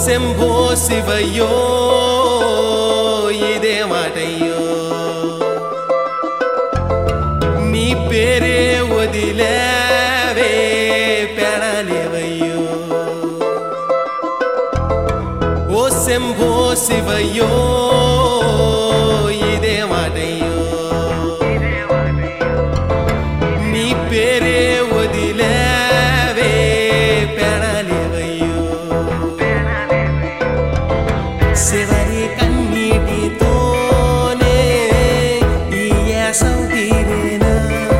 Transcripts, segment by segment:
శంభో శివయ్యో ఇదే మాటయ్యో నీ పేరే వదిలేవే పెడలేవయ్యో ఓ శంభో శివయ్యో ఇదే మాటయ్యో నీ పేరే వదిలేవే పెడలేవయ్యో శివరి కన్నీటితోనే ఈ యాసం తీరేనా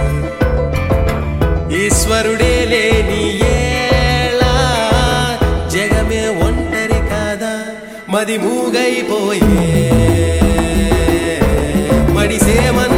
ఈశ్వరుడే లేని ఏళ జగమే ఒంటరి కాదా మది మూగైపోయే మడిసేమ